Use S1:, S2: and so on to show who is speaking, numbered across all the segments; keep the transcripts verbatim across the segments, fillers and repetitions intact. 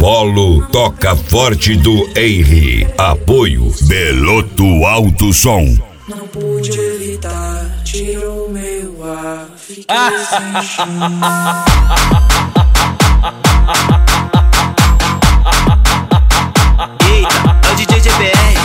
S1: Polo Toca Forte do Henry. Apoio Beloto Alto Som.
S2: Não pude evitar, tirou meu ar, fiquei sem chão.
S3: Eita, é o D J G B R.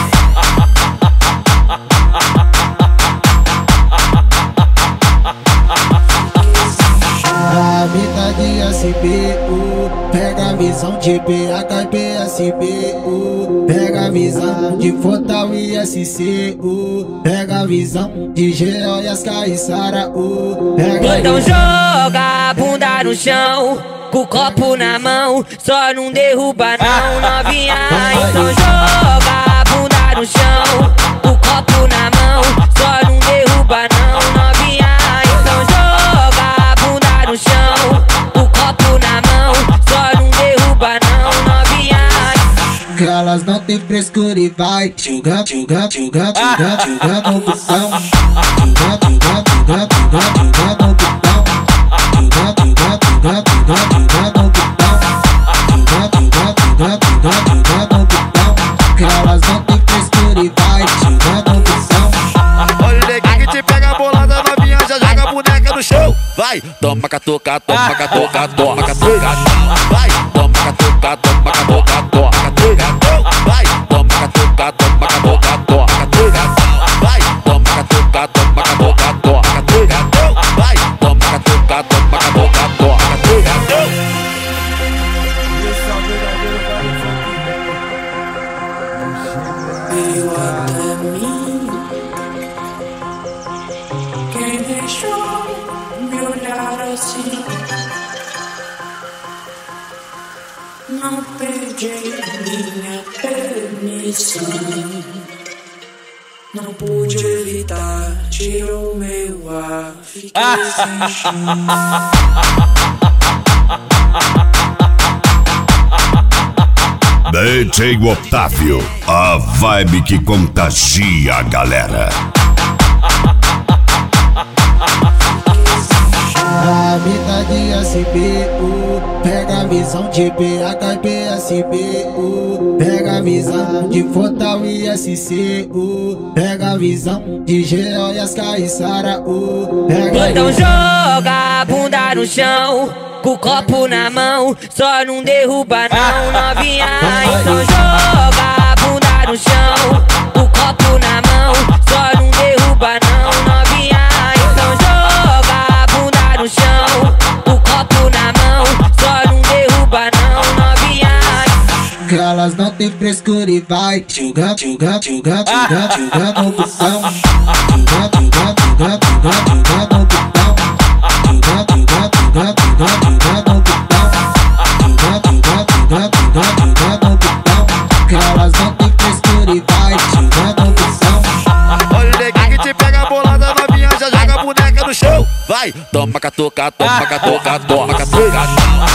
S4: A vida de S B U, pega a visão de B H P S B U, pega a visão de Fortal e S C U, pega a visão de G O e as Caissara U.
S5: Então joga a bunda no chão, com o copo na mão, só não derruba não, novinha. Então joga a bunda no chão, com o copo na mão, só não derruba não, novinha. Então joga a bunda no chão, com o copo na mão, só não derruba não, novinha.
S4: Que elas não tem frescura e vai joga, joga, joga, joga, joga no botão. Joga, joga, joga, joga, joga no botão. Joga, joga, joga, joga, joga no botão. Joga, joga, joga, joga, joga no botão. Que elas não tem frescura e vai joga no botão.
S3: Olha o neguinho que te pega a bolada, novinha, já joga a boneca no chão. Vai, toma catuca, toma catuca, toma catuca. Vai, toma catuca, toma catuca, toma catuca. Vai, toma catuca, toma catuca, toma catuca. Vai, toma catuca, toma catuca, toma catuca. Vai, toma catuca, toma catuca, toma catuca.
S2: Veio até mim, quem deixou me olhar assim? Não pedi minha permissão, não pude evitar, tirou meu ar, fiquei sem chão.
S1: D J Otávio, a vibe que contagia a galera.
S4: A vida de S B U, pega a visão de B H P S B U, pega a visão de Fortal e S C U, pega a visão de G O e as Caissara U.
S5: Então joga a bunda no chão, com o copo na mão, só não derruba não, novinha. Então joga a bunda no chão, com o copo na mão, só não derruba não, novinha. Então joga a bunda no chão, com o copo na mão, só não derruba não, novinha.
S4: Que elas não tem frescura e vai joga, joga, joga, joga, joga no botão. Joga, joga, joga, joga, joga no botão. Joga, joga, joga, joga, joga no botão. Joga, joga, joga, joga, joga no botão. Que elas não tem frescura e vai joga no botão.
S3: Olha o neguinho que te pega a bolada, novinha, já joga a boneca no chão. Vai, toma catuca, toma catuca, toma catuca.